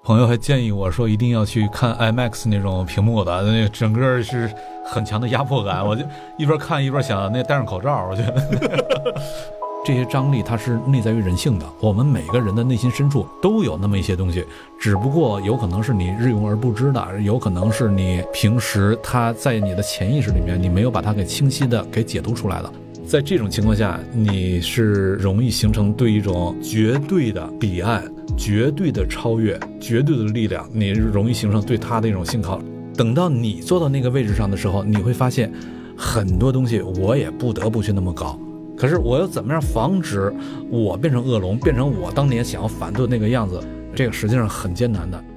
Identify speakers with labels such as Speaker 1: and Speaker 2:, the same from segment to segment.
Speaker 1: 朋友还建议我说一定要去看 IMAX 那种屏幕的，那整个是很强的压迫感，我就一边看一边想那戴上口罩，我觉得这些张力它是内在于人性的，我们每个人的内心深处都有那么一些东西，只不过有可能是你日用而不知的，有可能是你平时它在你的潜意识里面你没有把它给清晰的给解读出来的。在这种情况下，你是容易形成对一种绝对的彼岸、绝对的超越、绝对的力量，你容易形成对它的一种信靠。等到你坐到那个位置上的时候，你会发现很多东西我也不得不去那么搞，可是我要怎么样防止我变成恶龙，变成我当年想要反对的那个样子，这个实际上很艰难的。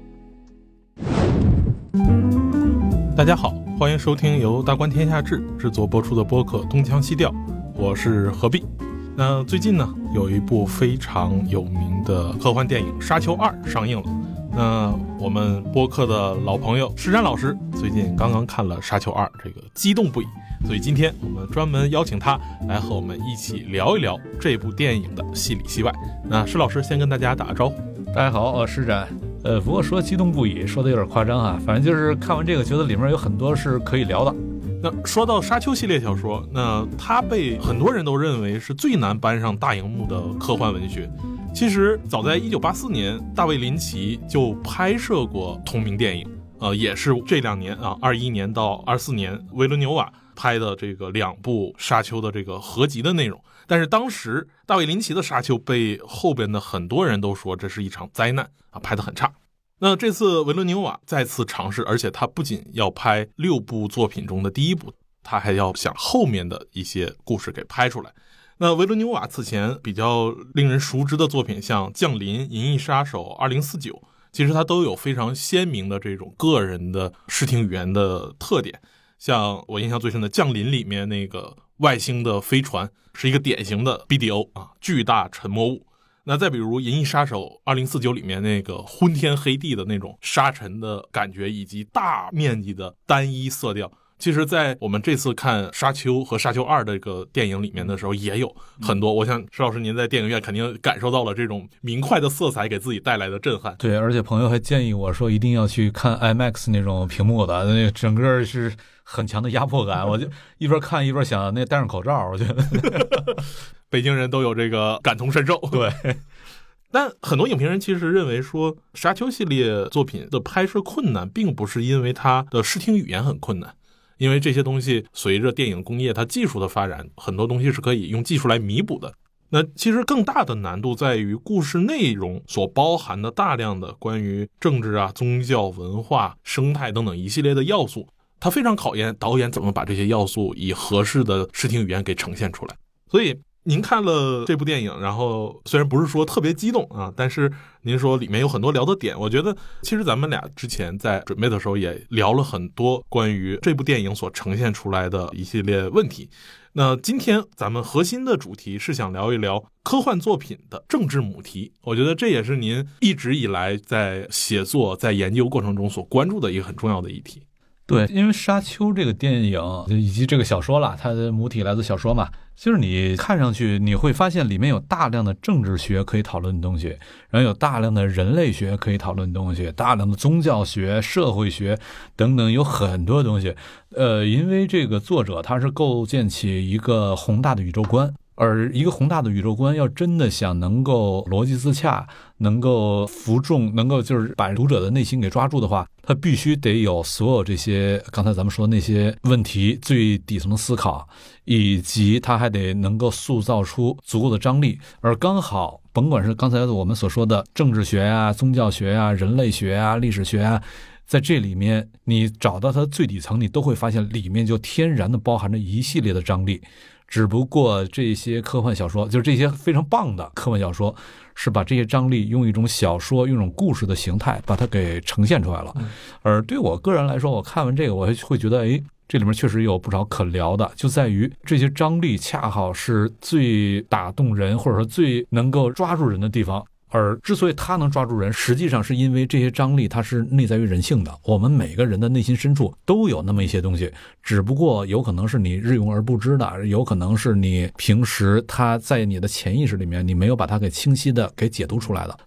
Speaker 2: 大家好，欢迎收听由大观天下志制作播出的播客东腔西调，我是何必。那最近呢，有一部非常有名的科幻电影《沙丘2》上映了。那我们播客的老朋友施展老师最近刚刚看了《沙丘2》，这个激动不已，所以今天我们专门邀请他来和我们一起聊一聊这部电影的戏里戏外。那施老师先跟大家打个招呼。
Speaker 1: 大家好，我是施展。不过说激动不已说的有点夸张啊，反正就是看完这个觉得里面有很多是可以聊的。
Speaker 2: 那说到沙丘系列小说，那它被很多人都认为是最难搬上大荧幕的科幻文学。其实早在1984年大卫林奇就拍摄过同名电影，也是这2年啊，21年到24年维伦纽瓦拍的这个2部沙丘的这个合集的内容。但是当时大卫林奇的沙丘被后边的很多人都说这是一场灾难啊，拍得很差。那这次维伦纽瓦再次尝试，而且他不仅要拍6部作品中的第1部，他还要想后面的一些故事给拍出来。那维伦纽瓦此前比较令人熟知的作品，像《降临》《银翼杀手》2049，其实它都有非常鲜明的这种个人的视听语言的特点。像我印象最深的《降临》里面那个外星的飞船是一个典型的 BDO 啊，巨大沉默物。那再比如《银翼杀手2049》里面那个昏天黑地的那种沙尘的感觉，以及大面积的单一色调，其实在我们这次看沙丘和沙丘2这个电影里面的时候也有很多。我想施老师您在电影院肯定感受到了这种明快的色彩给自己带来的震撼。
Speaker 1: 对，而且朋友还建议我说一定要去看 IMAX 那种屏幕的，那整个是很强的压迫感，我就一边看一边想那戴上口罩，我觉得
Speaker 2: 北京人都有这个感同身受。
Speaker 1: 对，
Speaker 2: 但很多影评人其实认为说沙丘系列作品的拍摄困难并不是因为它的视听语言很困难，因为这些东西随着电影工业它技术的发展，很多东西是可以用技术来弥补的。那其实更大的难度在于故事内容所包含的大量的关于政治啊、宗教、文化、生态等等一系列的要素，它非常考验导演怎么把这些要素以合适的视听语言给呈现出来。所以您看了这部电影，然后虽然不是说特别激动啊，但是您说里面有很多聊的点，我觉得其实咱们俩之前在准备的时候也聊了很多关于这部电影所呈现出来的一系列问题。那今天咱们核心的主题是想聊一聊科幻作品的政治母题，我觉得这也是您一直以来在写作在研究过程中所关注的一个很重要的议题。
Speaker 1: 对，因为沙丘这个电影以及这个小说啦，它的母体来自小说嘛，就是你看上去你会发现里面有大量的政治学可以讨论的东西，然后有大量的人类学可以讨论的东西，大量的宗教学、社会学等等，有很多东西。因为这个作者他是构建起一个宏大的宇宙观，而一个宏大的宇宙观要真的想能够逻辑自洽，能够服众，能够就是把读者的内心给抓住的话，他必须得有所有这些刚才咱们说的那些问题最底层的思考，以及他还得能够塑造出足够的张力。而刚好甭管是刚才我们所说的政治学啊、宗教学啊、人类学啊、历史学啊，在这里面你找到它最底层，你都会发现里面就天然的包含着一系列的张力。只不过这些科幻小说，就是这些非常棒的科幻小说，是把这些张力用一种小说、用一种故事的形态把它给呈现出来了。而对我个人来说，我看完这个我会觉得这里面确实有不少可聊的，就在于这些张力恰好是最打动人，或者说最能够抓住人的地方。而之所以它能抓住人，实际上是因为这些张力它是内在于人性的，我们每个人的内心深处都有那么一些东西，只不过有可能是你日用而不知的，有可能是你平时它在你的潜意识里面你没有把它给清晰的给解读出来的。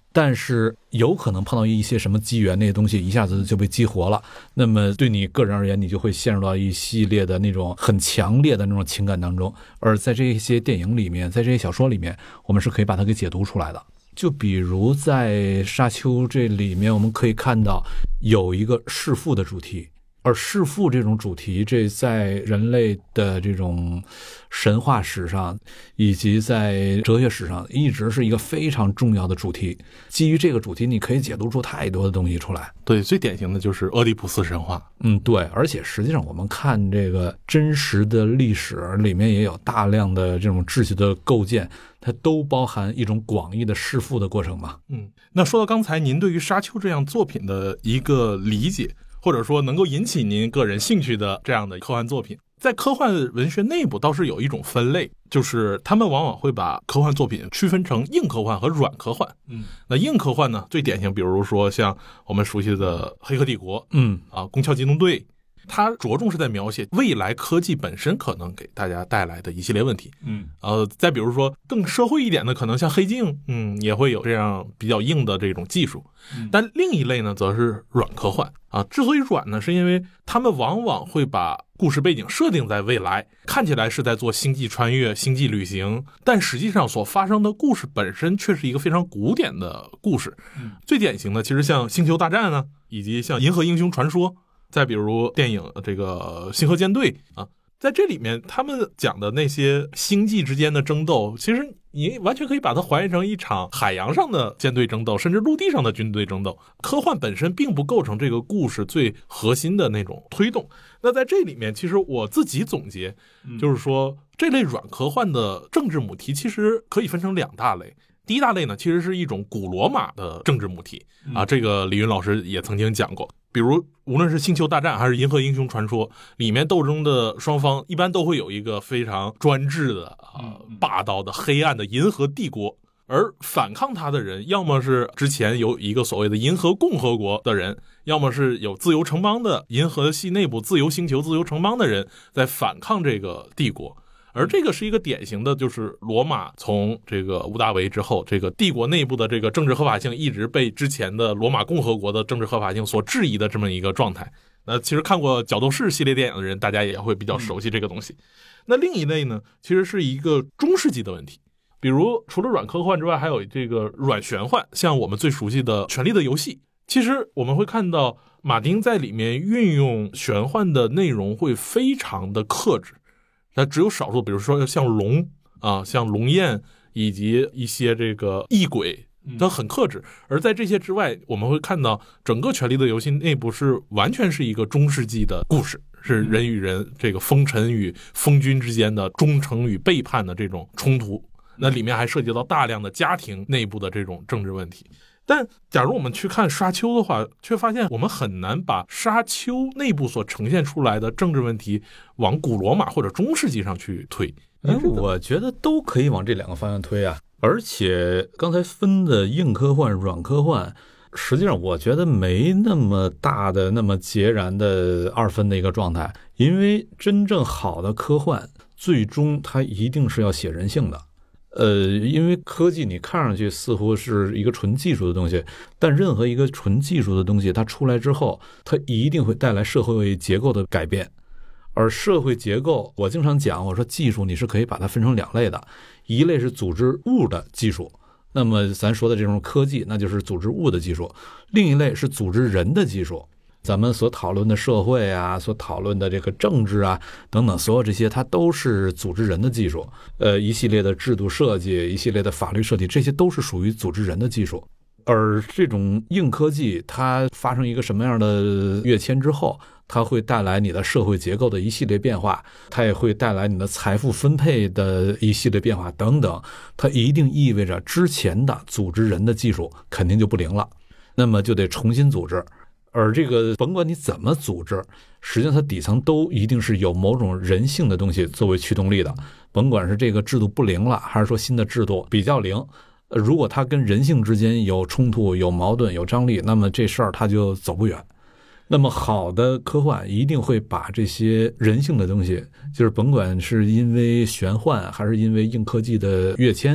Speaker 1: 但是有可能碰到一些什么机缘，那些东西一下子就被激活了，那么对你个人而言，你就会陷入到一系列的那种很强烈的那种情感当中。而在这些电影里面，在这些小说里面，我们是可以把它给解读出来的。就比如在《沙丘》这里面，我们可以看到有一个弑父的主题，而弑父这种主题，这在人类的这种神话史上以及在哲学史上一直是一个非常重要的主题。基于这个主题，你可以解读出太多的东西出来。
Speaker 2: 对，最典型的就是俄狄浦斯神话。
Speaker 1: 对，而且实际上我们看这个真实的历史里面也有大量的这种秩序的构建，它都包含一种广义的弑父的过程嘛。
Speaker 2: 那说到刚才您对于沙丘这样作品的一个理解，或者说能够引起您个人兴趣的这样的科幻作品，在科幻文学内部倒是有一种分类，就是他们往往会把科幻作品区分成硬科幻和软科幻。那硬科幻呢，最典型比如说像我们熟悉的黑客帝国，攻壳机动队，它着重是在描写未来科技本身可能给大家带来的一系列问题。再比如说更社会一点的，可能像黑镜，也会有这样比较硬的这种技术。但另一类呢，则是软科幻啊。之所以软呢，是因为他们往往会把故事背景设定在未来，看起来是在做星际穿越、星际旅行，但实际上所发生的故事本身却是一个非常古典的故事。最典型的其实像星球大战啊，以及像银河英雄传说，再比如电影这个星河舰队啊，在这里面他们讲的那些星际之间的争斗，其实你完全可以把它还原成一场海洋上的舰队争斗，甚至陆地上的军队争斗。科幻本身并不构成这个故事最核心的那种推动。那在这里面，其实我自己总结，就是说这类软科幻的政治母题其实可以分成两大类。第一大类呢，其实是一种古罗马的政治母题啊，这个李云老师也曾经讲过。比如无论是星球大战还是银河英雄传说，里面斗争的双方一般都会有一个非常专制的霸道的黑暗的银河帝国，而反抗他的人要么是之前有一个所谓的银河共和国的人，要么是有自由城邦的银河系内部自由星球自由城邦的人在反抗这个帝国。而这个是一个典型的，就是罗马从这个屋大维之后，这个帝国内部的这个政治合法性一直被之前的罗马共和国的政治合法性所质疑的这么一个状态。那其实看过角斗士系列电影的人，大家也会比较熟悉这个东西。那另一类呢，其实是一个中世纪的问题，比如除了软科幻之外，还有这个软玄幻，像我们最熟悉的《权力的游戏》。其实我们会看到马丁在里面运用玄幻的内容会非常的克制，那只有少数，比如说像龙啊，像龙焰以及一些这个异鬼，它很克制。而在这些之外，我们会看到整个《权力的游戏》内部是完全是一个中世纪的故事，是人与人这个封臣与封君之间的忠诚与背叛的这种冲突。那里面还涉及到大量的家庭内部的这种政治问题。但假如我们去看沙丘的话，却发现我们很难把沙丘内部所呈现出来的政治问题往古罗马或者中世纪上去推。
Speaker 1: 我觉得都可以往这两个方向推啊。而且刚才分的硬科幻、软科幻，实际上我觉得没那么大的、那么截然的二分的一个状态。因为真正好的科幻，最终它一定是要写人性的。因为科技你看上去似乎是一个纯技术的东西，但任何一个纯技术的东西它出来之后，它一定会带来社会结构的改变。而社会结构，我经常讲，我说技术你是可以把它分成两类的，一类是组织物的技术，那么咱说的这种科技那就是组织物的技术，另一类是组织人的技术。咱们所讨论的社会啊，所讨论的这个政治啊等等，所有这些它都是组织人的技术。一系列的制度设计，一系列的法律设计，这些都是属于组织人的技术。而这种硬科技它发生一个什么样的跃迁之后，它会带来你的社会结构的一系列变化，它也会带来你的财富分配的一系列变化等等，它一定意味着之前的组织人的技术肯定就不灵了，那么就得重新组织。而这个甭管你怎么组织，实际上它底层都一定是有某种人性的东西作为驱动力的，甭管是这个制度不灵了，还是说新的制度比较灵，如果它跟人性之间有冲突、有矛盾、有张力，那么这事儿它就走不远。那么好的科幻一定会把这些人性的东西，就是甭管是因为玄幻还是因为硬科技的跃迁，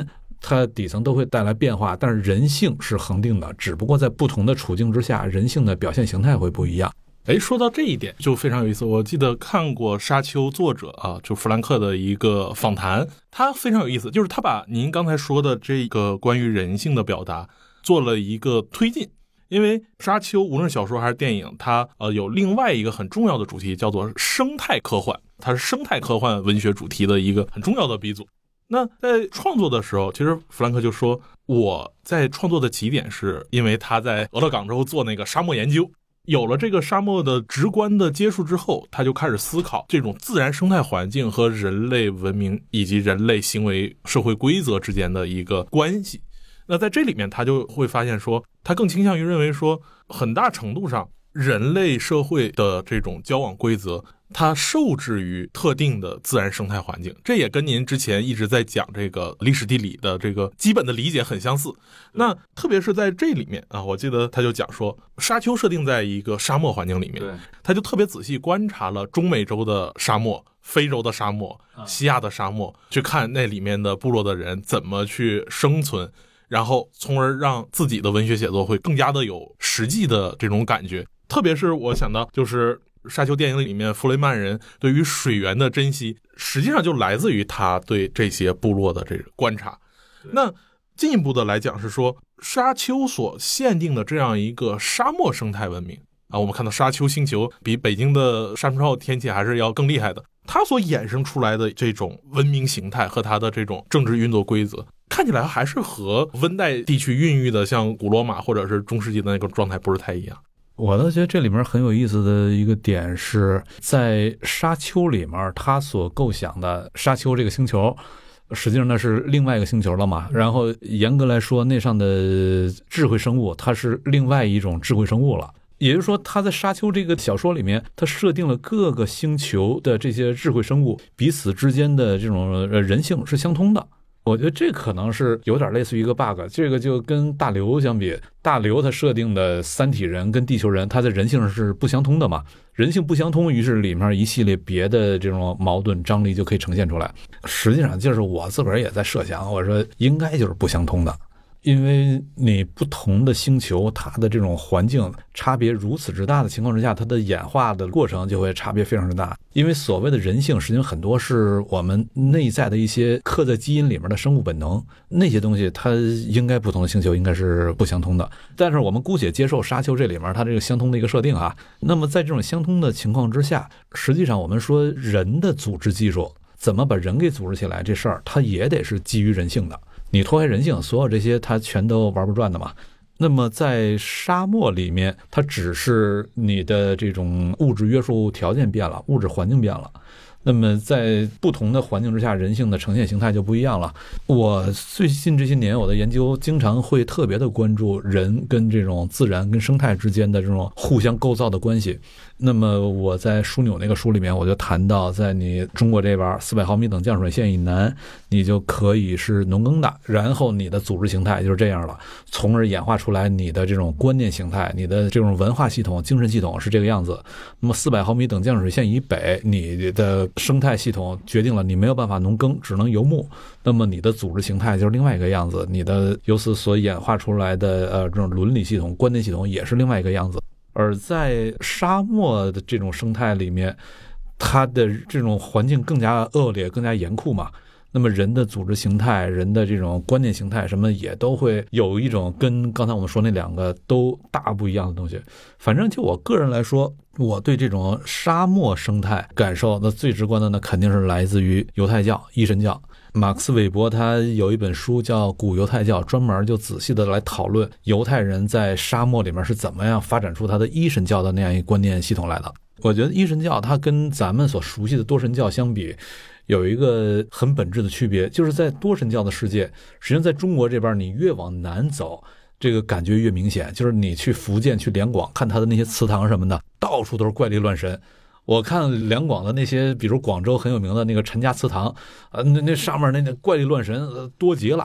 Speaker 1: 它底层都会带来变化，但是人性是恒定的，只不过在不同的处境之下，人性的表现形态会不一样。
Speaker 2: 说到这一点就非常有意思，我记得看过沙丘作者啊，就弗兰克的一个访谈，他非常有意思，就是他把您刚才说的这个关于人性的表达做了一个推进。因为沙丘无论小说还是电影，它有另外一个很重要的主题叫做生态科幻，它是生态科幻文学主题的一个很重要的鼻祖。那在创作的时候，其实弗兰克就说，我在创作的起点是因为他在俄勒冈州做那个沙漠研究，有了这个沙漠的直观的接触之后，他就开始思考这种自然生态环境和人类文明以及人类行为社会规则之间的一个关系。那在这里面他就会发现说，他更倾向于认为说，很大程度上人类社会的这种交往规则它受制于特定的自然生态环境，这也跟您之前一直在讲这个历史地理的这个基本的理解很相似。那特别是在这里面啊，我记得他就讲说，沙丘设定在一个沙漠环境里面，他就特别仔细观察了中美洲的沙漠、非洲的沙漠、西亚的沙漠，去看那里面的部落的人怎么去生存，然后从而让自己的文学写作会更加的有实际的这种感觉。特别是我想到就是沙丘电影里面弗雷曼人对于水源的珍惜，实际上就来自于他对这些部落的这个观察。那进一步的来讲是说，沙丘所限定的这样一个沙漠生态文明啊，我们看到沙丘星球比北京的沙尘暴天气还是要更厉害的，它所衍生出来的这种文明形态和它的这种政治运作规则，看起来还是和温带地区孕育的像古罗马或者是中世纪的那个状态不是太一样。
Speaker 1: 我倒觉得这里面很有意思的一个点是，在沙丘里面他所构想的沙丘这个星球实际上那是另外一个星球了嘛，然后严格来说那上的智慧生物它是另外一种智慧生物了，也就是说他在沙丘这个小说里面，他设定了各个星球的这些智慧生物彼此之间的这种人性是相通的。我觉得这可能是有点类似于一个 bug， 这个就跟大刘相比，大刘他设定的三体人跟地球人他的人性是不相通的嘛，人性不相通，于是里面一系列别的这种矛盾张力就可以呈现出来。实际上就是我自个儿也在设想，我说应该就是不相通的，因为你不同的星球它的这种环境差别如此之大的情况之下，它的演化的过程就会差别非常之大。因为所谓的人性实际上很多是我们内在的一些刻在基因里面的生物本能，那些东西它应该不同的星球应该是不相通的，但是我们姑且接受沙丘这里面它这个相通的一个设定啊。那么在这种相通的情况之下，实际上我们说人的组织技术怎么把人给组织起来这事儿，它也得是基于人性的，你脱开人性，所有这些它全都玩不转的嘛。那么在沙漠里面，它只是你的这种物质约束条件变了，物质环境变了，那么在不同的环境之下，人性的呈现形态就不一样了。我最近这些年我的研究经常会特别的关注人跟这种自然跟生态之间的这种互相构造的关系。那么我在枢纽那个书里面我就谈到，在你中国这边400毫米等降水线以南，你就可以是农耕的，然后你的组织形态就是这样了，从而演化出来你的这种观念形态，你的这种文化系统、精神系统是这个样子。那么400毫米等降水线以北，你的生态系统决定了你没有办法农耕，只能游牧，那么你的组织形态就是另外一个样子，你的由此所演化出来的这种伦理系统、观念系统也是另外一个样子。而在沙漠的这种生态里面，它的这种环境更加恶劣、更加严酷嘛，那么人的组织形态、人的这种观念形态什么也都会有一种跟刚才我们说那两个都大不一样的东西。反正就我个人来说，我对这种沙漠生态感受的最直观的呢，肯定是来自于犹太教、一神教。马克思韦伯他有一本书叫《古犹太教》，专门就仔细的来讨论犹太人在沙漠里面是怎么样发展出他的一神教的那样一个观念系统来的。我觉得一神教它跟咱们所熟悉的多神教相比，有一个很本质的区别，就是在多神教的世界，实际上在中国这边你越往南走，这个感觉越明显。就是你去福建、去两广看他的那些祠堂什么的，到处都是怪力乱神。我看两广的那些，比如广州很有名的那个陈家祠堂，那上面那怪力乱神多极了。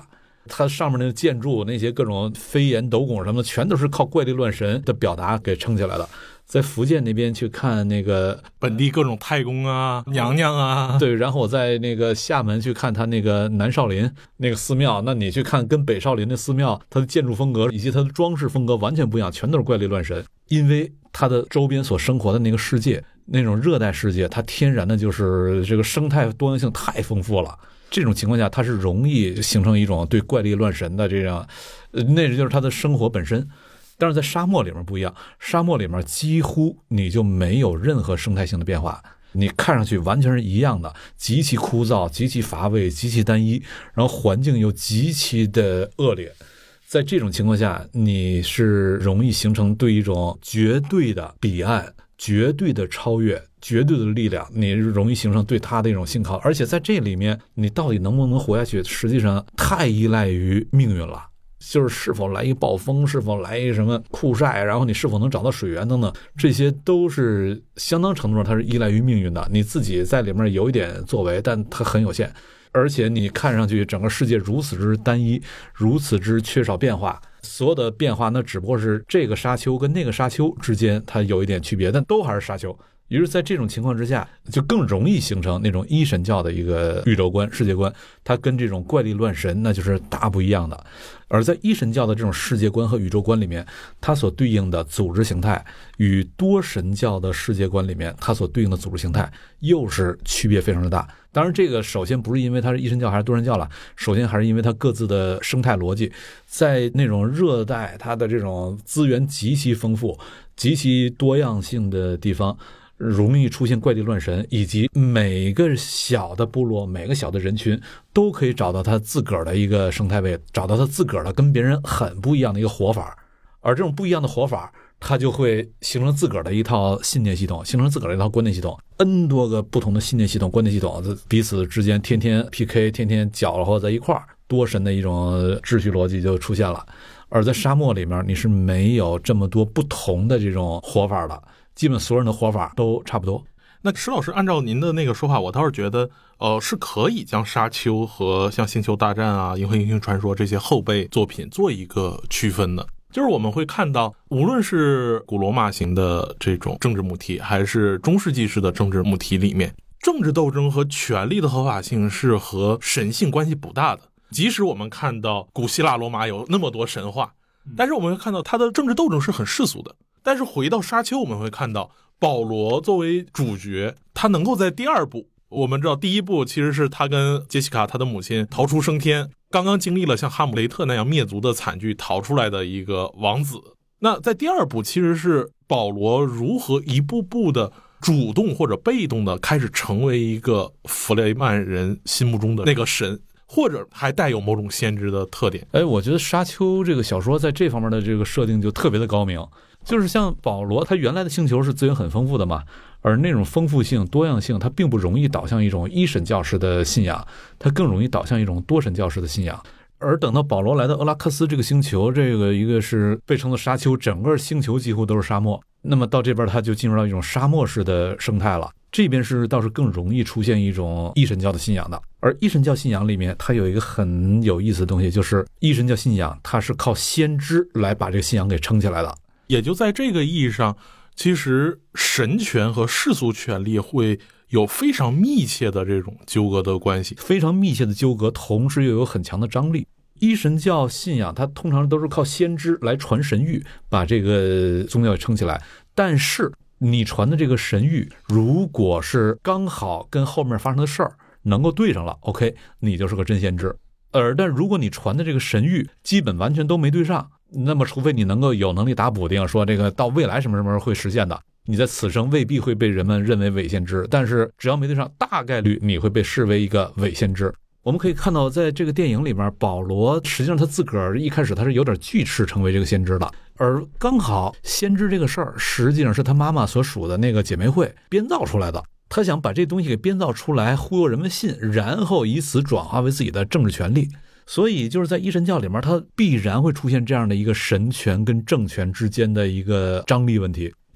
Speaker 1: 它上面那个建筑那些各种飞檐斗拱什么的，全都是靠怪力乱神的表达给撑起来的。在福建那边去看那个
Speaker 2: 本地各种太公啊、娘娘啊，
Speaker 1: 对，然后我在那个厦门去看他那个南少林那个寺庙，那你去看跟北少林的寺庙，它的建筑风格以及它的装饰风格完全不一样，全都是怪力乱神。因为它的周边所生活的那个世界，那种热带世界，它天然的就是这个生态多样性太丰富了。这种情况下，它是容易形成一种对怪力乱神的这样，那就是它的生活本身。但是在沙漠里面不一样，沙漠里面几乎你就没有任何生态性的变化，你看上去完全是一样的，极其枯燥，极其乏味，极其单一，然后环境又极其的恶劣。在这种情况下，你是容易形成对一种绝对的彼岸、绝对的超越、绝对的力量，你容易形成对它的一种信靠。而且在这里面，你到底能不能活下去，实际上太依赖于命运了。就是是否来一暴风，是否来一什么酷晒，然后你是否能找到水源等等，这些都是相当程度上它是依赖于命运的。你自己在里面有一点作为，但它很有限。而且你看上去整个世界如此之单一，如此之缺少变化，所有的变化那只不过是这个沙丘跟那个沙丘之间它有一点区别，但都还是沙丘。于是在这种情况之下，就更容易形成那种一神教的一个宇宙观、世界观，它跟这种怪力乱神那就是大不一样的。而在一神教的这种世界观和宇宙观里面，它所对应的组织形态与多神教的世界观里面它所对应的组织形态又是区别非常的大。当然这个首先不是因为它是一神教还是多神教了，首先还是因为它各自的生态逻辑。在那种热带，它的这种资源极其丰富、极其多样性的地方，容易出现怪力乱神，以及每个小的部落、每个小的人群都可以找到他自个儿的一个生态位，找到他自个儿的跟别人很不一样的一个活法。而这种不一样的活法，它就会形成自个儿的一套信念系统，形成自个儿的一套观念系统。N 多个不同的信念系统、观念系统，彼此之间天天 PK， 天天搅和在一块儿，多神的一种秩序逻辑就出现了。而在沙漠里面，你是没有这么多不同的这种活法的。基本所有人的活法都差不多。
Speaker 2: 那石老师按照您的那个说法，我倒是觉得是可以将沙丘和像星球大战啊、银河英雄传说这些后辈作品做一个区分的。就是我们会看到，无论是古罗马型的这种政治母题，还是中世纪式的政治母题里面，政治斗争和权力的合法性是和神性关系不大的。即使我们看到古希腊罗马有那么多神话，但是我们会看到它的政治斗争是很世俗的。但是回到沙丘，我们会看到保罗作为主角，他能够在第二部，我们知道第一部其实是他跟杰西卡他的母亲逃出升天，刚刚经历了像哈姆雷特那样灭族的惨剧逃出来的一个王子。那在第二部其实是保罗如何一步步的主动或者被动的开始成为一个弗雷曼人心目中的那个神，或者还带有某种先知的特点。
Speaker 1: 我觉得沙丘这个小说在这方面的这个设定就特别的高明。就是像保罗，他原来的星球是资源很丰富的嘛，而那种丰富性、多样性，它并不容易导向一种一神教式的信仰，它更容易导向一种多神教式的信仰。而等到保罗来到俄拉克斯这个星球，这个一个是被称作沙丘，整个星球几乎都是沙漠，那么到这边他就进入到一种沙漠式的生态了。这边是倒是更容易出现一种一神教的信仰的。而一神教信仰里面，它有一个很有意思的东西，就是一神教信仰它是靠先知来把这个信仰给撑起来的。
Speaker 2: 也就在这个意义上，其实神权和世俗权力会有非常密切的这种纠葛的关系，
Speaker 1: 非常密切的纠葛，同时又有很强的张力。一神教信仰它通常都是靠先知来传神谕，把这个宗教撑起来。但是你传的这个神谕，如果是刚好跟后面发生的事儿能够对上了 ，OK， 你就是个真先知。但如果你传的这个神谕基本完全都没对上，那么除非你能够有能力打补丁，说这个到未来什么什么会实现的，你在此生未必会被人们认为伪先知，但是只要没对上，大概率你会被视为一个伪先知。我们可以看到在这个电影里面，保罗实际上他自个儿一开始他是有点惧斥成为这个先知的，而刚好先知这个事儿实际上是他妈妈所属的那个姐妹会编造出来的，他想把这东西给编造出来，忽悠人们信，然后以此转化为自己的政治权利。所以就是在一神教里面，它必然会出现这样的一个神权跟政权之间的一个张力问题。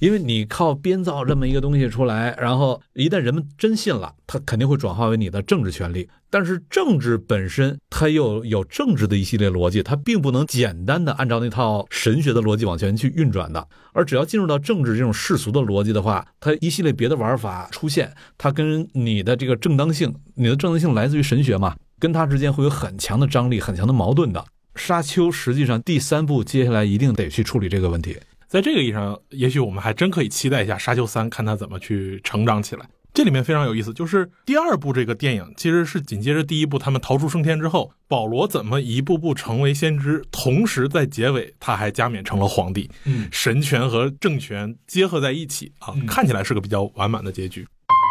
Speaker 1: 因为你靠编造这么一个东西出来，然后一旦人们真信了，它肯定会转化为你的政治权利。但是政治本身它又有政治的一系列逻辑，它并不能简单的按照那套神学的逻辑往前去运转的。而只要进入到政治这种世俗的逻辑的话，它一系列别的玩法出现，它跟你的这个正当性，你的正当性来自于神学嘛，跟它之间会有很强的张力，很强的矛盾的。沙丘实际上第3部接下来一定得去处理这个问题。
Speaker 2: 在这个意义上，也许我们还真可以期待一下沙丘3，看它怎么去成长起来。这里面非常有意思，就是第2部这个电影其实是紧接着第1部他们逃出升天之后，保罗怎么一步步成为先知，同时在结尾他还加冕成了皇帝，神权和政权结合在一起啊，看起来是个比较完满的结局。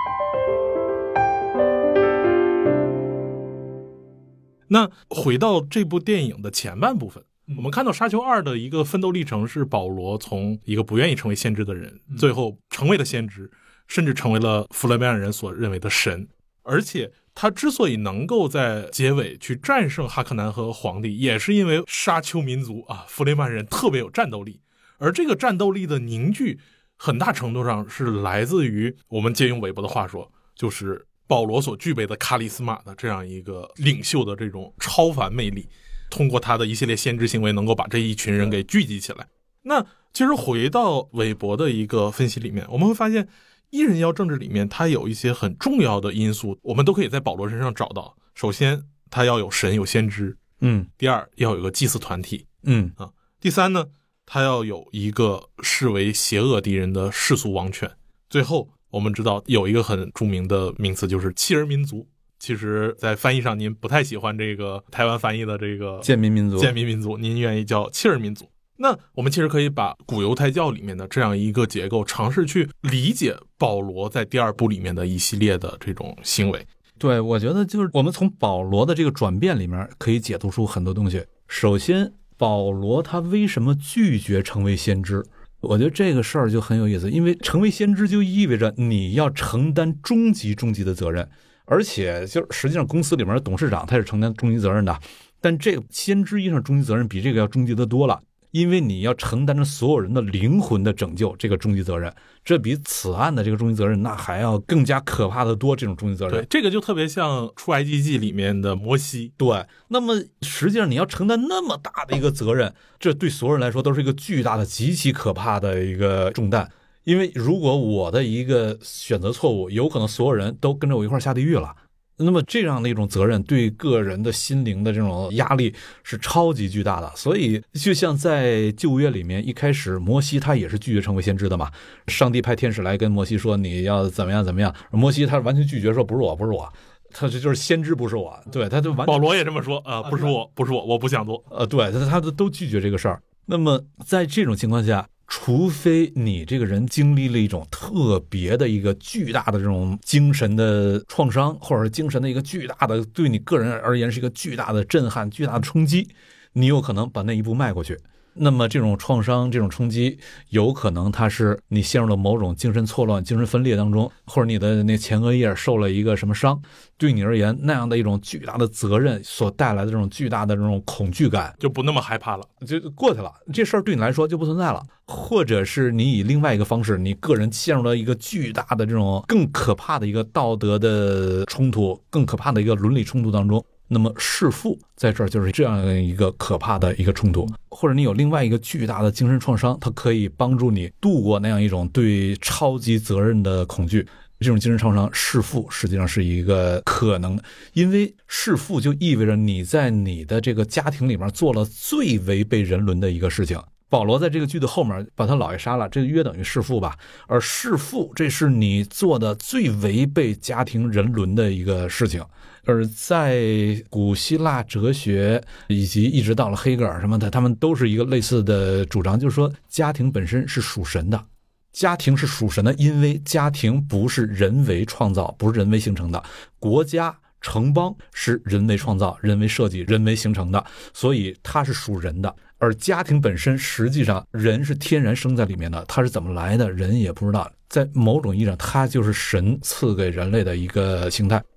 Speaker 2: 那回到这部电影的前半部分，我们看到沙丘2的一个奋斗历程是保罗从一个不愿意成为先知的人，最后成为了先知，甚至成为了弗雷曼人所认为的神。而且他之所以能够在结尾去战胜哈克南和皇帝，也是因为沙丘民族啊，弗雷曼人特别有战斗力。而这个战斗力的凝聚很大程度上是来自于，我们借用韦伯的话说，就是保罗所具备的卡里斯玛的这样一个领袖的这种超凡魅力，通过他的一系列先知行为能够把这一群人给聚集起来。那其实回到韦伯的一个分析里面，我们会发现一人妖政治里面它有一些很重要的因素，我们都可以在保罗身上找到。首先他要有神有先知，第二要有个祭祀团体，第三呢，他要有一个视为邪恶敌人的世俗王权。最后我们知道有一个很著名的名词，就是弃儿民族。其实在翻译上您不太喜欢这个台湾翻译的这个
Speaker 1: 贱民民族，
Speaker 2: 您愿意叫弃儿民族。那我们其实可以把古犹太教里面的这样一个结构尝试去理解保罗在第2部里面的一系列的这种行为。
Speaker 1: 对，我觉得就是我们从保罗的这个转变里面可以解读出很多东西。首先保罗他为什么拒绝成为先知，我觉得这个事儿就很有意思，因为成为先知就意味着你要承担终极的责任，而且就实际上公司里面的董事长他是承担终极责任的，但这个先知意义上终极责任比这个要终极的多了，因为你要承担着所有人的灵魂的拯救，这个终极责任，这比此案的这个终极责任那还要更加可怕的多，这种终极责任。
Speaker 2: 对，这个就特别像出埃及记里面的摩西。
Speaker 1: 对，那么实际上你要承担那么大的一个责任，这对所有人来说都是一个巨大的极其可怕的一个重担。因为如果我的一个选择错误，有可能所有人都跟着我一块下地狱了，那么这样的一种责任对个人的心灵的这种压力是超级巨大的。所以就像在旧约里面，一开始摩西他也是拒绝成为先知的嘛，上帝派天使来跟摩西说你要怎么样，摩西他完全拒绝说不是我，他就是先知不是我。对，他就完全
Speaker 2: 保罗也这么说不是我，我不想做。
Speaker 1: 对，他都拒绝这个事儿。那么在这种情况下，除非你这个人经历了一种特别的一个巨大的这种精神的创伤，或者是精神的一个巨大的，对你个人而言是一个巨大的震撼、巨大的冲击，你有可能把那一步迈过去。那么这种创伤、这种冲击，有可能它是你陷入了某种精神错乱、精神分裂当中，或者你的那前额叶受了一个什么伤，对你而言那样的一种巨大的责任所带来的这种巨大的这种恐惧感
Speaker 2: 就不那么害怕了，
Speaker 1: 就过去了，这事儿对你来说就不存在了。或者是你以另外一个方式，你个人陷入了一个巨大的这种更可怕的一个道德的冲突，更可怕的一个伦理冲突当中，那么弑父在这儿就是这样一个可怕的一个冲突。或者你有另外一个巨大的精神创伤，它可以帮助你度过那样一种对超级责任的恐惧。这种精神创伤弑父实际上是一个可能，因为弑父就意味着你在你的这个家庭里面做了最违背人伦的一个事情。保罗在这个句子后面把他姥爷杀了，这约等于弑父吧，而弑父这是你做的最违背家庭人伦的一个事情。而在古希腊哲学以及一直到了黑格尔什么的，他们都是一个类似的主张，就是说家庭本身是属神的，家庭是属神的，因为家庭不是人为创造，不是人为形成的，国家城邦是人为创造、人为设计、人为形成的，所以它是属人的。而家庭本身实际上人是天然生在里面的，它是怎么来的人也不知道，在某种意义上它就是神赐给人类的一个形态。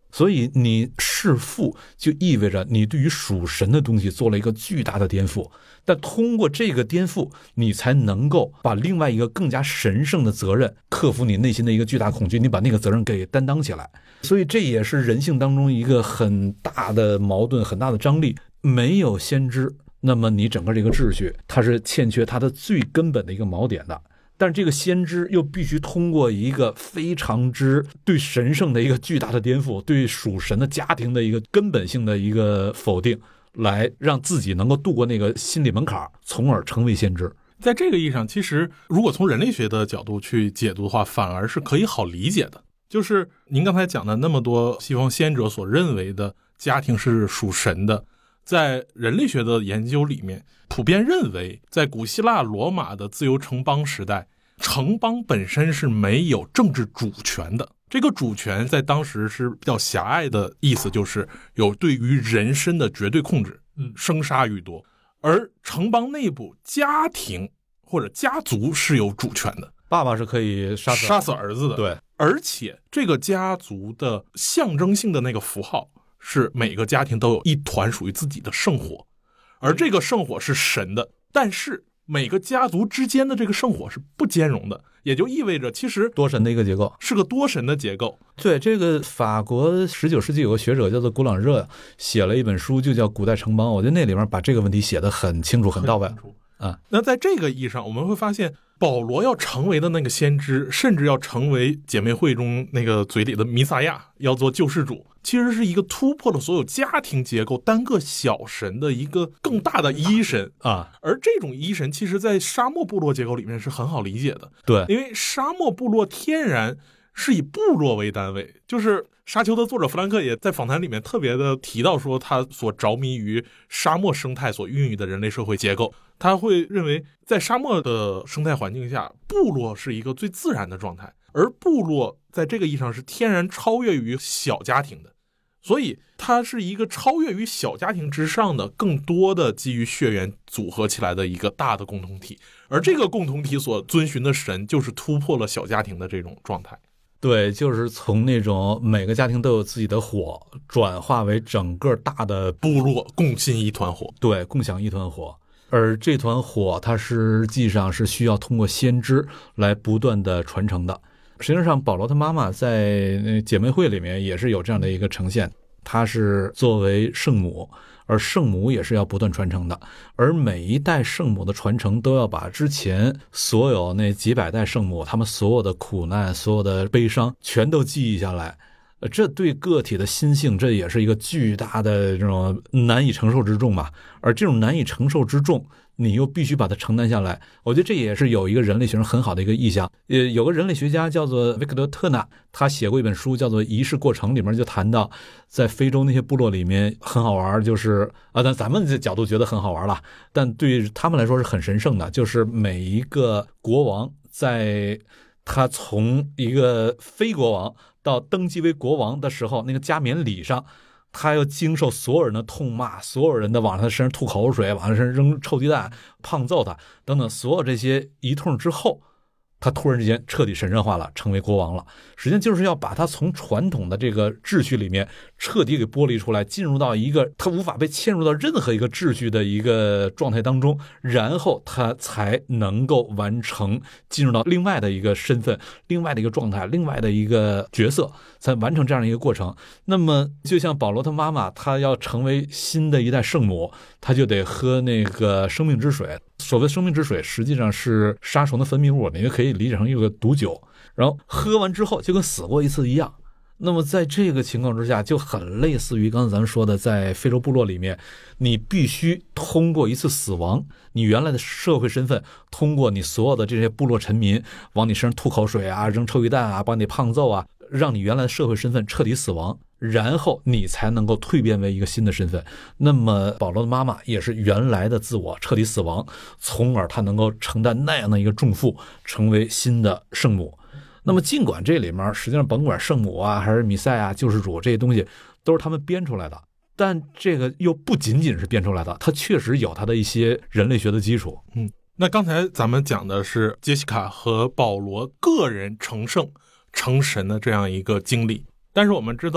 Speaker 1: 所以你弑父就意味着你对于属神的东西做了一个巨大的颠覆，但通过这个颠覆，你才能够把另外一个更加神圣的责任，克服你内心的一个巨大恐惧，你把那个责任给担当起来。所以这也是人性当中一个很大的矛盾，很大的张力。没有先知，那么你整个这个秩序它是欠缺它的最根本的一个锚点的。但这个先知又必须通过一个非常之对神圣的一个巨大的颠覆，对属神的家庭的一个根本性的一个否定，来让自己能够度过那个心理门槛，从而成为先知。
Speaker 2: 在这个意义上，其实如果从人类学的角度去解读的话，反而是可以好理解的。就是您刚才讲的那么多西方先哲所认为的家庭是属神的，在人类学的研究里面普遍认为，在古希腊罗马的自由城邦时代，城邦本身是没有政治主权的。这个主权在当时是比较狭隘的意思，就是有对于人身的绝对控制，生杀予夺。而城邦内部家庭或者家族是有主权的，
Speaker 1: 爸爸是可以杀死
Speaker 2: 儿子的。
Speaker 1: 对，
Speaker 2: 而且这个家族的象征性的那个符号是每个家庭都有一团属于自己的圣火，而这个圣火是神的，但是每个家族之间的这个圣火是不兼容的，也就意味着其实
Speaker 1: 多神的一个结构，
Speaker 2: 是个多神的结构。
Speaker 1: 对，这个法国19世纪有个学者叫做古朗热，写了一本书就叫《古代城邦》，我觉得那里面把这个问题写得很清楚很到位啊。
Speaker 2: 那在这个意义上，我们会发现保罗要成为的那个先知，甚至要成为姐妹会中那个嘴里的弥撒亚，要做救世主，其实是一个突破了所有家庭结构单个小神的一个更大的一神
Speaker 1: 啊。
Speaker 2: 而这种一神其实在沙漠部落结构里面是很好理解的。
Speaker 1: 对，
Speaker 2: 因为沙漠部落天然是以部落为单位，就是沙丘的作者弗兰克也在访谈里面特别的提到说，他所着迷于沙漠生态所孕育的人类社会结构，他会认为在沙漠的生态环境下，部落是一个最自然的状态，而部落在这个意义上是天然超越于小家庭的，所以它是一个超越于小家庭之上的更多的基于血缘组合起来的一个大的共同体，而这个共同体所遵循的神就是突破了小家庭的这种状态。
Speaker 1: 对，就是从那种每个家庭都有自己的火，转化为整个大的
Speaker 2: 部落共信一团火。
Speaker 1: 对，共享一团火。而这团火它实际上是需要通过先知来不断的传承的。实际上保罗他妈妈在姐妹会里面也是有这样的一个呈现，她是作为圣母，而圣母也是要不断传承的，而每一代圣母的传承都要把之前所有那几百代圣母他们所有的苦难所有的悲伤全都记忆下来，这对个体的心性这也是一个巨大的这种难以承受之重嘛。而这种难以承受之重你又必须把它承担下来，我觉得这也是有一个人类学上很好的一个意象。有个人类学家叫做维克多·特纳，他写过一本书叫做《仪式过程》，里面就谈到在非洲那些部落里面很好玩，就是但咱们这角度觉得很好玩了，但对他们来说是很神圣的，就是每一个国王在他从一个非国王到登基为国王的时候，那个加冕礼上他要经受所有人的痛骂，所有人的往他身上吐口水，往他身上扔臭鸡蛋，胖揍他等等，所有这些一通之后，他突然之间彻底神圣化了，成为国王了。实际上就是要把他从传统的这个秩序里面彻底给剥离出来，进入到一个他无法被嵌入到任何一个秩序的一个状态当中，然后他才能够完成进入到另外的一个身份，另外的一个状态，另外的一个角色，才完成这样的一个过程。那么就像保罗他妈妈，他要成为新的一代圣母，他就得喝那个生命之水。所谓生命之水实际上是杀虫的分泌物，你也可以理解成一个毒酒，然后喝完之后就跟死过一次一样。那么在这个情况之下，就很类似于刚才咱们说的，在非洲部落里面，你必须通过一次死亡，你原来的社会身份，通过你所有的这些部落臣民往你身上吐口水啊，扔臭鸡蛋啊，把你胖揍啊，让你原来的社会身份彻底死亡，然后你才能够蜕变为一个新的身份。那么保罗的妈妈也是原来的自我彻底死亡，从而他能够承担那样的一个重负，成为新的圣母。那么尽管这里面实际上甭管圣母啊还是弥赛啊救世主这些东西都是他们编出来的，但这个又不仅仅是编出来的，它确实有它的一些人类学的基础。
Speaker 2: 那刚才咱们讲的是杰西卡和保罗个人成圣成神的这样一个经历，但是我们知道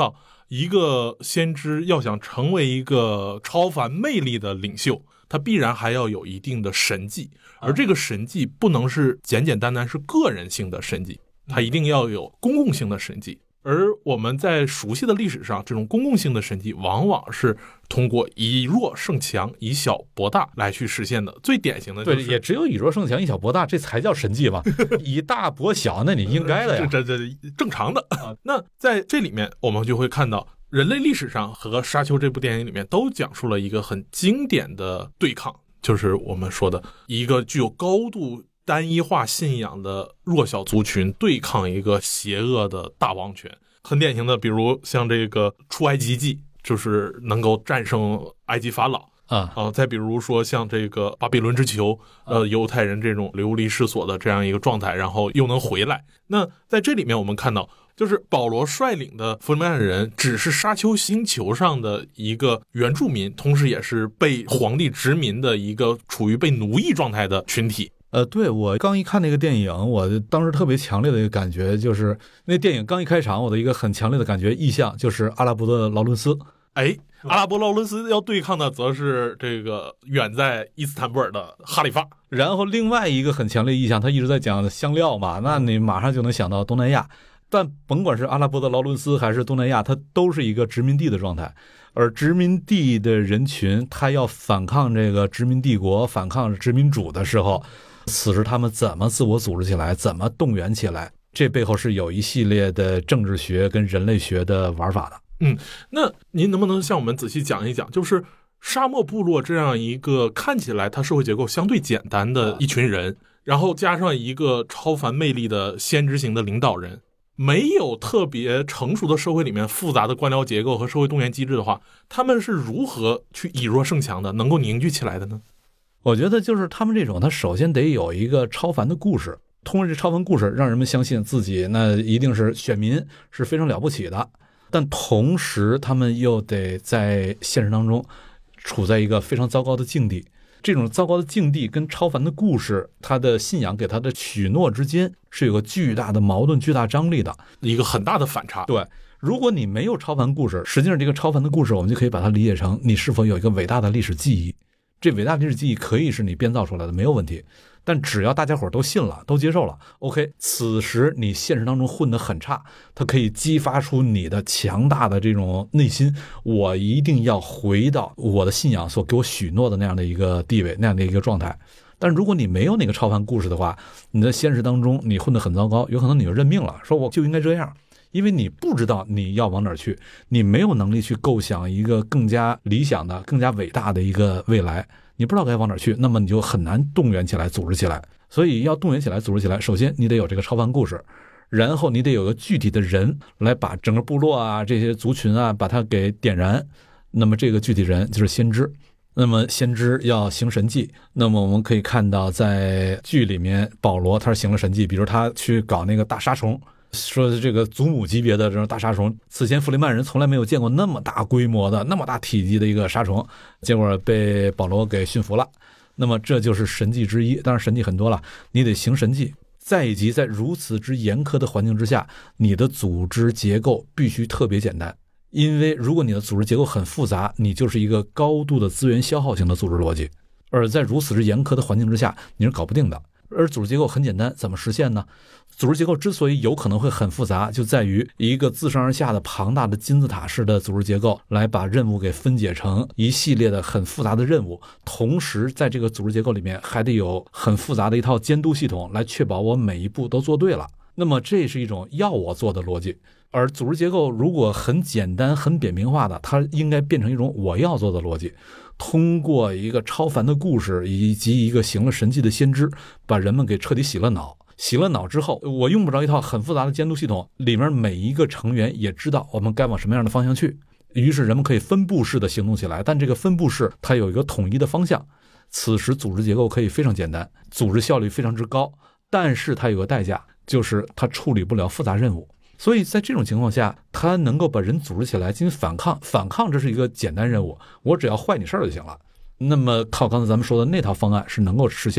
Speaker 2: 一个先知要想成为一个超凡魅力的领袖，他必然还要有一定的神迹，而这个神迹不能是简简单单是个人性的神迹，它一定要有公共性的神迹。而我们在熟悉的历史上，这种公共性的神迹往往是通过以弱胜强、以小博大来去实现的。最典型的就是，
Speaker 1: 对，也只有以弱胜强、以小博大，这才叫神迹吧？以大博小，那你应该的呀，
Speaker 2: 这正常的。那在这里面，我们就会看到，人类历史上和《沙丘》这部电影里面都讲述了一个很经典的对抗，就是我们说的一个具有高度单一化信仰的弱小族群对抗一个邪恶的大王权。很典型的，比如像这个出埃及记，就是能够战胜埃及法老再比如说像这个巴比伦之囚，犹太人这种流离失所的这样一个状态，然后又能回来。那在这里面我们看到，就是保罗率领的弗里曼人只是沙丘星球上的一个原住民，同时也是被皇帝殖民的一个处于被奴役状态的群体。
Speaker 1: 对，我刚一看那个电影，我当时特别强烈的一个感觉就是，那电影刚一开场，我的一个很强烈的感觉意象就是阿拉伯的劳伦斯。
Speaker 2: 阿拉伯劳伦斯要对抗的则是这个远在伊斯坦布尔的哈里发。
Speaker 1: 然后另外一个很强烈意象，他一直在讲香料嘛，那你马上就能想到东南亚。但甭管是阿拉伯的劳伦斯还是东南亚，它都是一个殖民地的状态。而殖民地的人群，他要反抗这个殖民帝国、反抗殖民主的时候，此时他们怎么自我组织起来，怎么动员起来，这背后是有一系列的政治学跟人类学的玩法的。
Speaker 2: 那您能不能向我们仔细讲一讲，就是沙漠部落这样一个看起来它社会结构相对简单的一群人，然后加上一个超凡魅力的先知型的领导人，没有特别成熟的社会里面复杂的官僚结构和社会动员机制的话，他们是如何去以弱胜强的，能够凝聚起来的呢？
Speaker 1: 我觉得就是他们这种，他首先得有一个超凡的故事，通过这超凡故事让人们相信自己那一定是选民，是非常了不起的。但同时他们又得在现实当中处在一个非常糟糕的境地，这种糟糕的境地跟超凡的故事，他的信仰给他的许诺之间是有个巨大的矛盾、巨大张力的，
Speaker 2: 一个很大的反差。
Speaker 1: 对，如果你没有超凡故事，实际上这个超凡的故事我们就可以把它理解成你是否有一个伟大的历史记忆。这伟大的历史记忆可以是你编造出来的，没有问题，但只要大家伙都信了，都接受了 OK， 此时你现实当中混得很差，它可以激发出你的强大的这种内心，我一定要回到我的信仰所给我许诺的那样的一个地位，那样的一个状态。但如果你没有那个超凡故事的话，你在现实当中你混得很糟糕，有可能你就认命了，说我就应该这样，因为你不知道你要往哪儿去，你没有能力去构想一个更加理想的、更加伟大的一个未来，你不知道该往哪儿去，那么你就很难动员起来、组织起来。所以要动员起来、组织起来，首先你得有这个超凡故事，然后你得有个具体的人来把整个部落啊、这些族群啊，把它给点燃。那么这个具体人就是先知。那么先知要行神迹，那么我们可以看到在剧里面保罗他是行了神迹，比如他去搞那个大沙虫，说这个祖母级别的这种大沙虫，此前弗里曼人从来没有见过那么大规模的、那么大体积的一个沙虫，结果被保罗给驯服了。那么这就是神迹之一，当然神迹很多了，你得行神迹。再以及在如此之严苛的环境之下，你的组织结构必须特别简单，因为如果你的组织结构很复杂，你就是一个高度的资源消耗型的组织逻辑，而在如此之严苛的环境之下，你是搞不定的。而组织结构很简单，怎么实现呢？组织结构之所以有可能会很复杂，就在于一个自上而下的庞大的金字塔式的组织结构来把任务给分解成一系列的很复杂的任务，同时在这个组织结构里面还得有很复杂的一套监督系统来确保我每一步都做对了。那么这是一种要我做的逻辑。而组织结构如果很简单、很扁平化的，它应该变成一种我要做的逻辑，通过一个超凡的故事以及一个行了神迹的先知，把人们给彻底洗了脑。洗了脑之后，我用不着一套很复杂的监督系统，里面每一个成员也知道我们该往什么样的方向去，于是人们可以分布式的行动起来，但这个分布式它有一个统一的方向。此时组织结构可以非常简单，组织效率非常之高，但是它有个代价，就是它处理不了复杂任务。所以在这种情况下，他能够把人组织起来进行反抗，反抗这是一个简单任务，我只要坏你事儿就行了。那么靠刚才咱们说的那套方案是能够实现的，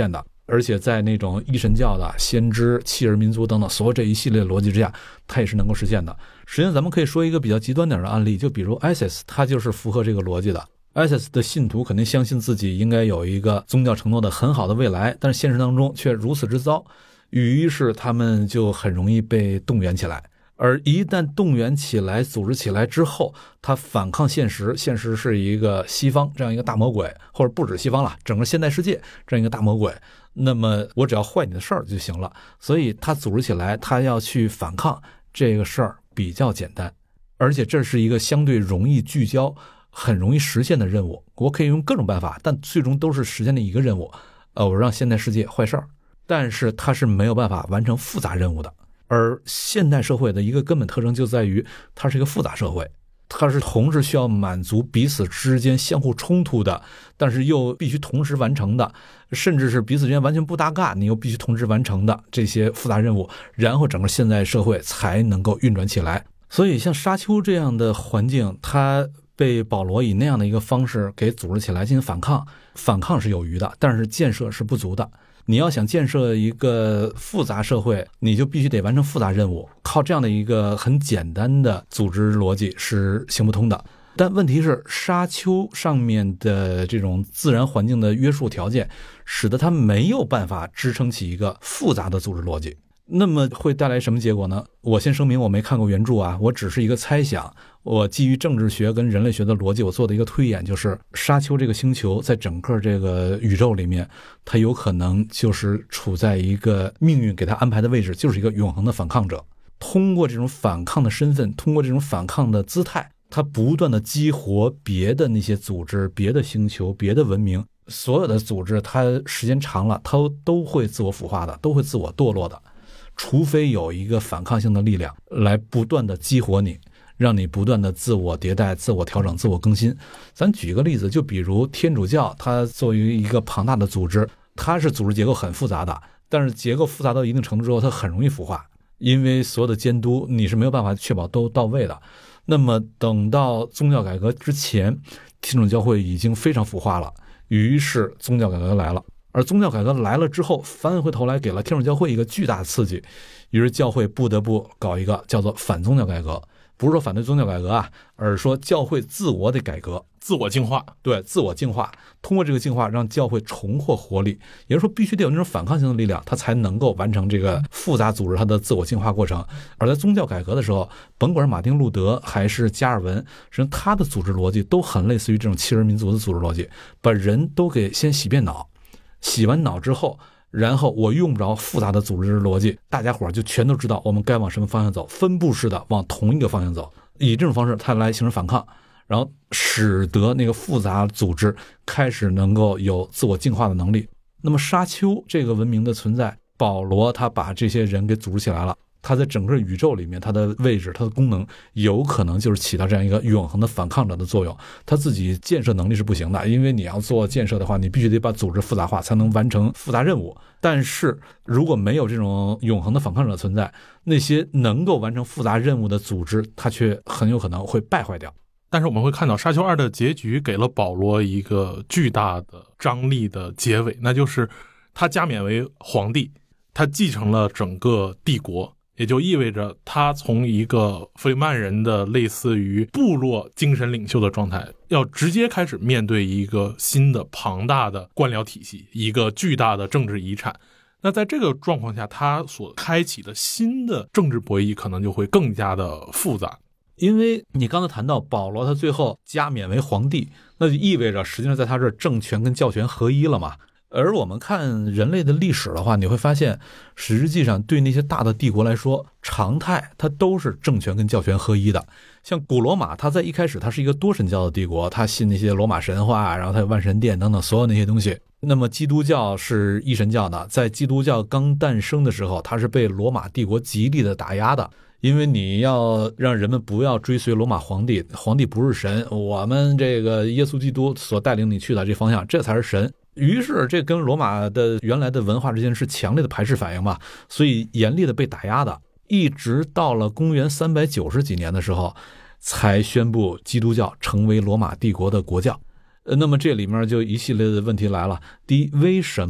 Speaker 1: 而且在那种一神教的先知、弃儿民族等等所有这一系列逻辑之下，它也是能够实现的。实际上咱们可以说一个比较极端点的案例，就比如 ISIS， 它就是符合这个逻辑的。ISIS 的信徒肯定相信自己应该有一个宗教承诺的很好的未来，但是现实当中却如此之糟，于是他们就很容易被动员起来。而一旦动员起来、组织起来之后，他反抗现实，现实是一个西方这样一个大魔鬼，或者不止西方了，整个现代世界这样一个大魔鬼，那么我只要坏你的事儿就行了。所以他组织起来，他要去反抗这个事儿比较简单，而且这是一个相对容易聚焦、很容易实现的任务。我可以用各种办法，但最终都是实现的一个任务，我让现代世界坏事儿，但是它是没有办法完成复杂任务的。而现代社会的一个根本特征就在于它是一个复杂社会，它是同时需要满足彼此之间相互冲突的，但是又必须同时完成的，甚至是彼此之间完全不搭嘎你又必须同时完成的这些复杂任务，然后整个现代社会才能够运转起来。所以像沙丘这样的环境，它被保罗以那样的一个方式给组织起来进行反抗，反抗是有余的，但是建设是不足的。你要想建设一个复杂社会，你就必须得完成复杂任务，靠这样的一个很简单的组织逻辑是行不通的。但问题是，沙丘上面的这种自然环境的约束条件，使得它没有办法支撑起一个复杂的组织逻辑。那么会带来什么结果呢？我先声明我没看过原著啊，我只是一个猜想，我基于政治学跟人类学的逻辑，我做的一个推演，就是沙丘这个星球在整个这个宇宙里面，它有可能就是处在一个命运给它安排的位置，就是一个永恒的反抗者。通过这种反抗的身份，通过这种反抗的姿态，它不断的激活别的那些组织、别的星球、别的文明，所有的组织它时间长了，它都会自我腐化的，都会自我堕落的，除非有一个反抗性的力量来不断的激活你，让你不断的自我迭代、自我调整、自我更新。咱举个例子，就比如天主教，它作为一个庞大的组织，它是组织结构很复杂的，但是结构复杂到一定程度之后，它很容易腐化，因为所有的监督你是没有办法确保都到位的。那么等到宗教改革之前，天主教会已经非常腐化了，于是宗教改革来了。而宗教改革来了之后，翻回头来给了天主教会一个巨大的刺激，于是教会不得不搞一个叫做反宗教改革。不是说反对宗教改革啊，而是说教会自我的改革，
Speaker 2: 自我净化。
Speaker 1: 对，自我净化，通过这个净化让教会重获活力。也就是说必须得有那种反抗性的力量，它才能够完成这个复杂组织它的自我净化过程。而在宗教改革的时候，甭管是马丁路德还是加尔文，实际上他的组织逻辑都很类似于这种弃儿民族的组织逻辑，把人都给先洗遍脑，洗完脑之后，然后我用不着复杂的组织逻辑，大家伙就全都知道我们该往什么方向走，分布式的往同一个方向走，以这种方式它来形成反抗，然后使得那个复杂组织开始能够有自我净化的能力。那么沙丘这个文明的存在，保罗他把这些人给组织起来了，他在整个宇宙里面，他的位置、他的功能有可能就是起到这样一个永恒的反抗者的作用。他自己建设能力是不行的，因为你要做建设的话，你必须得把组织复杂化，才能完成复杂任务。但是如果没有这种永恒的反抗者存在，那些能够完成复杂任务的组织，它却很有可能会败坏掉。
Speaker 2: 但是我们会看到沙丘2的结局给了保罗一个巨大的张力的结尾，那就是他加冕为皇帝，他继承了整个帝国，也就意味着他从一个弗里曼人的类似于部落精神领袖的状态，要直接开始面对一个新的庞大的官僚体系，一个巨大的政治遗产。那在这个状况下，他所开启的新的政治博弈可能就会更加的复杂。
Speaker 1: 因为你刚才谈到保罗他最后加冕为皇帝，那就意味着实际上在他这政权跟教权合一了嘛。而我们看人类的历史的话，你会发现实际上对那些大的帝国来说，常态它都是政权跟教权合一的。像古罗马，它在一开始它是一个多神教的帝国，它信那些罗马神话，然后它有万神殿等等所有那些东西。那么基督教是一神教的，在基督教刚诞生的时候，它是被罗马帝国极力的打压的，因为你要让人们不要追随罗马皇帝，皇帝不是神，我们这个耶稣基督所带领你去的这方向，这才是神。于是这跟罗马的原来的文化之间是强烈的排斥反应嘛，所以严厉的被打压的，一直到了公元390几年的时候，才宣布基督教成为罗马帝国的国教。那么这里面就一系列的问题来了。第一，为什么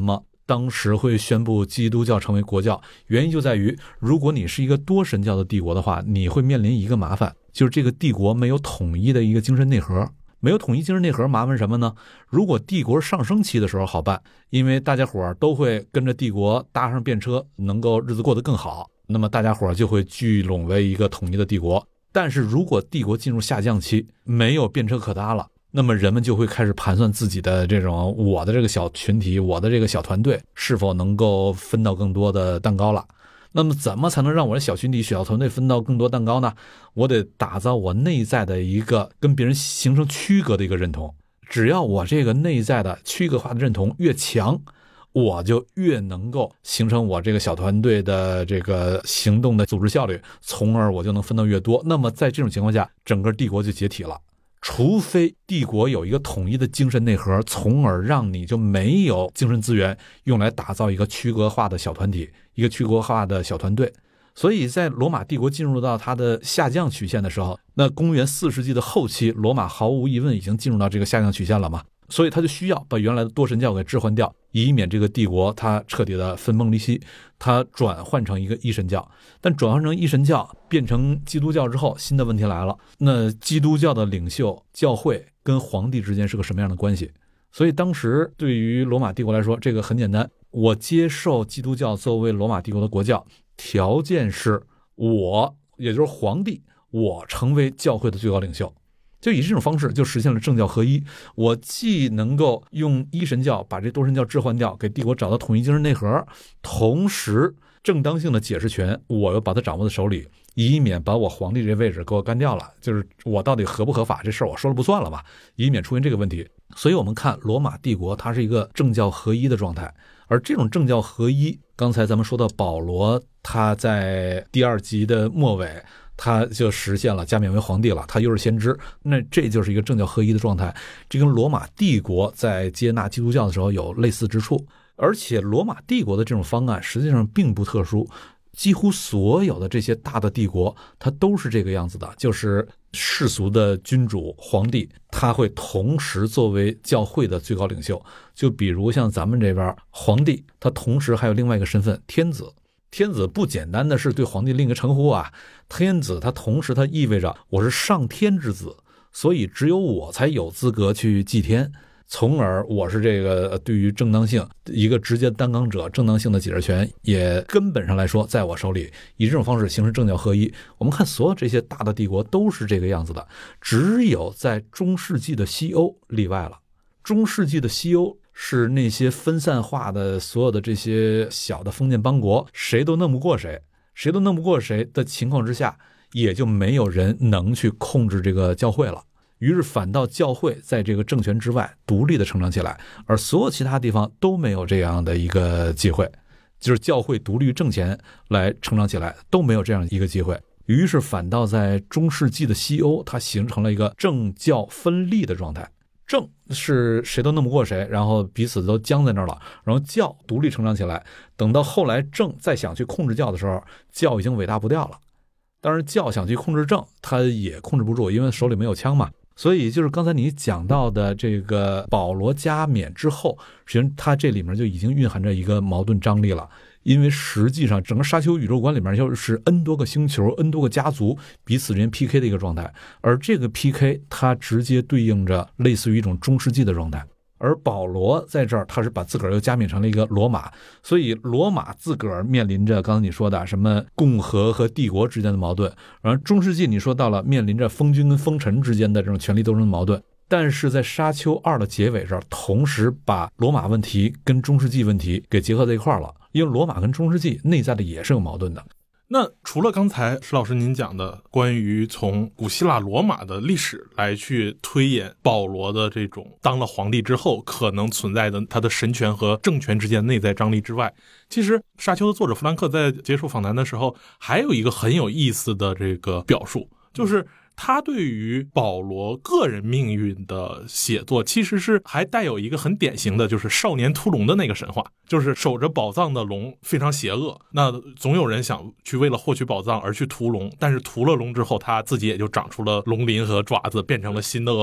Speaker 1: 当时会宣布基督教成为国教，原因就在于，如果你是一个多神教的帝国的话，你会面临一个麻烦，就是这个帝国没有统一的一个精神内核。没有统一精神内核，麻烦什么呢？如果帝国上升期的时候好办，因为大家伙都会跟着帝国搭上便车，能够日子过得更好，那么大家伙就会聚拢为一个统一的帝国。但是如果帝国进入下降期，没有便车可搭了，那么人们就会开始盘算自己的这种我的这个小群体，我的这个小团队是否能够分到更多的蛋糕了。那么怎么才能让我的小群体小团队分到更多蛋糕呢？我得打造我内在的一个跟别人形成区隔的一个认同，只要我这个内在的区隔化的认同越强，我就越能够形成我这个小团队的这个行动的组织效率，从而我就能分到越多。那么在这种情况下，整个帝国就解体了。除非帝国有一个统一的精神内核，从而让你就没有精神资源用来打造一个区隔化的小团体，一个区隔化的小团队。所以在罗马帝国进入到它的下降曲线的时候，那公元4世纪的后期，罗马毫无疑问已经进入到这个下降曲线了嘛，所以他就需要把原来的多神教给置换掉，以免这个帝国它彻底的分崩离析，它转换成一个一神教。但转换成一神教变成基督教之后，新的问题来了，那基督教的领袖教会跟皇帝之间是个什么样的关系？所以当时对于罗马帝国来说，这个很简单，我接受基督教作为罗马帝国的国教，条件是我，也就是皇帝，我成为教会的最高领袖。就以这种方式就实现了政教合一，我既能够用一神教把这多神教置换掉，给帝国找到统一精神内核，同时正当性的解释权我又把它掌握在手里，以免把我皇帝这位置给我干掉了，就是我到底合不合法这事儿我说了不算了吧，以免出现这个问题。所以我们看罗马帝国它是一个政教合一的状态，而这种政教合一，刚才咱们说到保罗他在第2集的末尾他就实现了加冕为皇帝了，他又是先知，那这就是一个政教合一的状态。这跟罗马帝国在接纳基督教的时候有类似之处，而且罗马帝国的这种方案实际上并不特殊，几乎所有的这些大的帝国它都是这个样子的，就是世俗的君主皇帝他会同时作为教会的最高领袖。就比如像咱们这边皇帝，他同时还有另外一个身份天子。天子不简单的是对皇帝另一个称呼啊，天子他同时他意味着我是上天之子，所以只有我才有资格去祭天，从而我是这个对于正当性一个直接担纲者，正当性的解释权也根本上来说在我手里，以这种方式形成政教合一。我们看所有这些大的帝国都是这个样子的，只有在中世纪的西欧例外了。中世纪的西欧是那些分散化的所有的这些小的封建邦国，谁都弄不过谁，谁都弄不过谁的情况之下，也就没有人能去控制这个教会了。于是反倒教会在这个政权之外独立的成长起来，而所有其他地方都没有这样的一个机会，就是教会独立于政权来成长起来都没有这样一个机会。于是反倒在中世纪的西欧，它形成了一个政教分立的状态。政是谁都弄不过谁，然后彼此都僵在那儿了，然后教独立成长起来，等到后来政再想去控制教的时候，教已经伟大不掉了。当然教想去控制政，他也控制不住，因为手里没有枪嘛。所以就是刚才你讲到的这个保罗加冕之后，实际上它这里面就已经蕴含着一个矛盾张力了。因为实际上整个沙丘宇宙观里面就是 N 多个星球 N 多个家族彼此之间 PK 的一个状态，而这个 PK 它直接对应着类似于一种中世纪的状态。而保罗在这儿他是把自个儿又加冕成了一个罗马，所以罗马自个儿面临着刚才你说的什么共和和帝国之间的矛盾，而中世纪你说到了面临着封君跟封臣之间的这种权力斗争的矛盾。但是在沙丘2的结尾这儿，同时把罗马问题跟中世纪问题给结合在一块了，因为罗马跟中世纪内在的也是有矛盾的。
Speaker 2: 那除了刚才石老师您讲的关于从古希腊罗马的历史来去推演保罗的这种当了皇帝之后可能存在的他的神权和政权之间内在张力之外，其实沙丘的作者弗兰克在接受访谈的时候还有一个很有意思的这个表述，就是他对于保罗个人命运的写作其实是还带有一个很典型的就是少年屠龙的那个神话，就是守着宝藏的龙非常邪恶，那总有人想去为了获取宝藏而去屠龙，但是屠了龙之后他自己也就长出了龙鳞和爪子，变成了新的恶龙。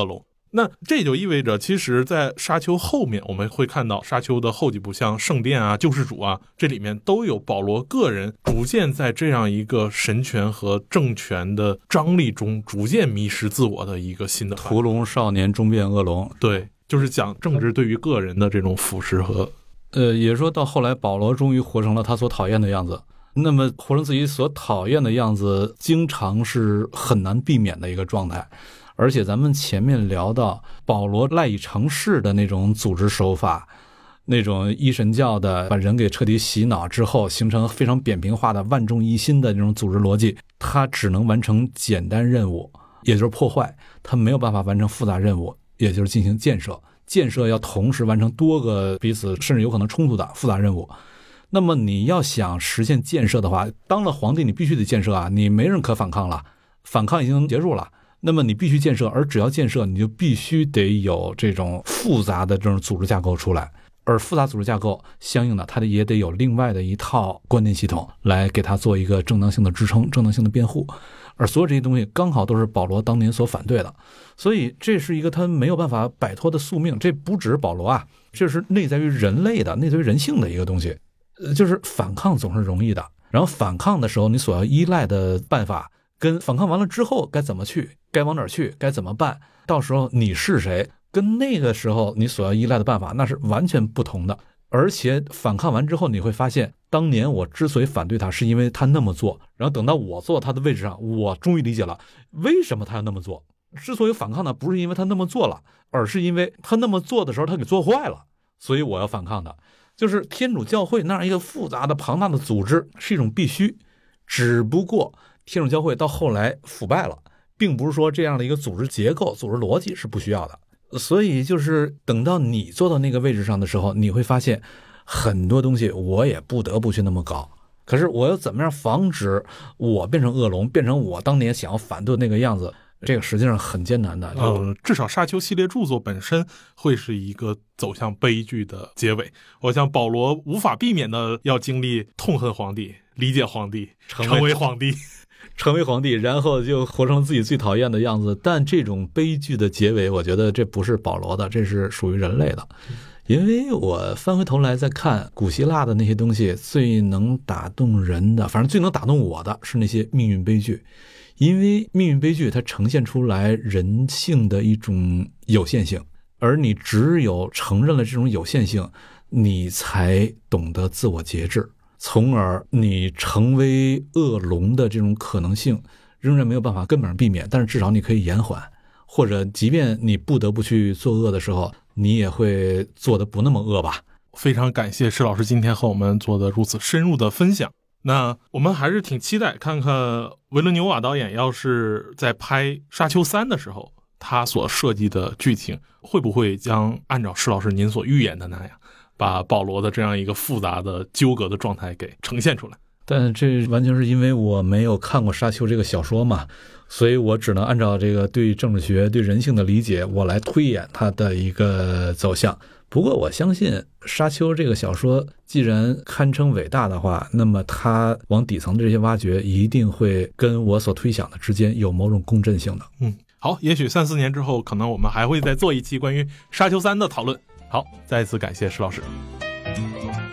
Speaker 2: 那这就意味着，其实在沙丘后面我们会看到沙丘的后几部像圣殿啊、救世主啊，这里面都有保罗个人逐渐在这样一个神权和政权的张力中逐渐迷失自我的一个新的
Speaker 1: 屠龙少年终变恶龙。
Speaker 2: 对，就是讲政治对于个人的这种腐蚀和
Speaker 1: 也说到后来保罗终于活成了他所讨厌的样子，那么活成自己所讨厌的样子经常是很难避免的一个状态。而且咱们前面聊到保罗赖以成事的那种组织手法，那种一神教的把人给彻底洗脑之后形成非常扁平化的万众一心的这种组织逻辑，他只能完成简单任务，也就是破坏，他没有办法完成复杂任务，也就是进行建设。建设要同时完成多个彼此甚至有可能冲突的复杂任务。那么你要想实现建设的话，当了皇帝你必须得建设啊，你没人可反抗了，反抗已经结束了，那么你必须建设，而只要建设你就必须得有这种复杂的这种组织架构出来，而复杂组织架构相应的它也得有另外的一套观念系统来给它做一个正当性的支撑、正当性的辩护，而所有这些东西刚好都是保罗当年所反对的，所以这是一个他没有办法摆脱的宿命。这不只是保罗啊，这是内在于人类的、内在于人性的一个东西，就是反抗总是容易的，然后反抗的时候你所要依赖的办法跟反抗完了之后该怎么去，该往哪儿去，该怎么办，到时候你是谁，跟那个时候你所要依赖的办法那是完全不同的。而且反抗完之后你会发现，当年我之所以反对他是因为他那么做，然后等到我坐他的位置上，我终于理解了为什么他要那么做。之所以反抗呢，不是因为他那么做了，而是因为他那么做的时候他给做坏了，所以我要反抗他。就是天主教会那样一个复杂的庞大的组织是一种必须，只不过天主教会到后来腐败了，并不是说这样的一个组织结构、组织逻辑是不需要的。所以就是等到你坐到那个位置上的时候，你会发现很多东西我也不得不去那么搞，可是我要怎么样防止我变成恶龙，变成我当年想要反对那个样子，这个实际上很艰难的。
Speaker 2: 至少沙丘系列著作本身会是一个走向悲剧的结尾。我想保罗无法避免的要经历痛恨皇帝、理解皇帝、成为皇帝，
Speaker 1: 成为皇帝，然后就活成自己最讨厌的样子。但这种悲剧的结尾，我觉得这不是保罗的，这是属于人类的。因为我翻回头来再看古希腊的那些东西，最能打动人的，反正最能打动我的是那些命运悲剧。因为命运悲剧它呈现出来人性的一种有限性，而你只有承认了这种有限性，你才懂得自我节制，从而你成为恶龙的这种可能性仍然没有办法根本上避免，但是至少你可以延缓，或者即便你不得不去做恶的时候，你也会做得不那么恶吧。
Speaker 2: 非常感谢施老师今天和我们做的如此深入的分享。那我们还是挺期待看看维伦纽瓦导演要是在拍《沙丘3》的时候，他所设计的剧情会不会将按照施老师您所预言的那样，把保罗的这样一个复杂的纠葛的状态给呈现出来。
Speaker 1: 但这完全是因为我没有看过《沙丘》这个小说嘛，所以我只能按照这个对政治学、对人性的理解，我来推演它的一个走向。不过我相信《沙丘》这个小说既然堪称伟大的话，那么它往底层的这些挖掘一定会跟我所推想的之间有某种共振性的。
Speaker 2: 好，也许3-4年之后，可能我们还会再做一期关于《沙丘3》的讨论。好，再次感谢施老师。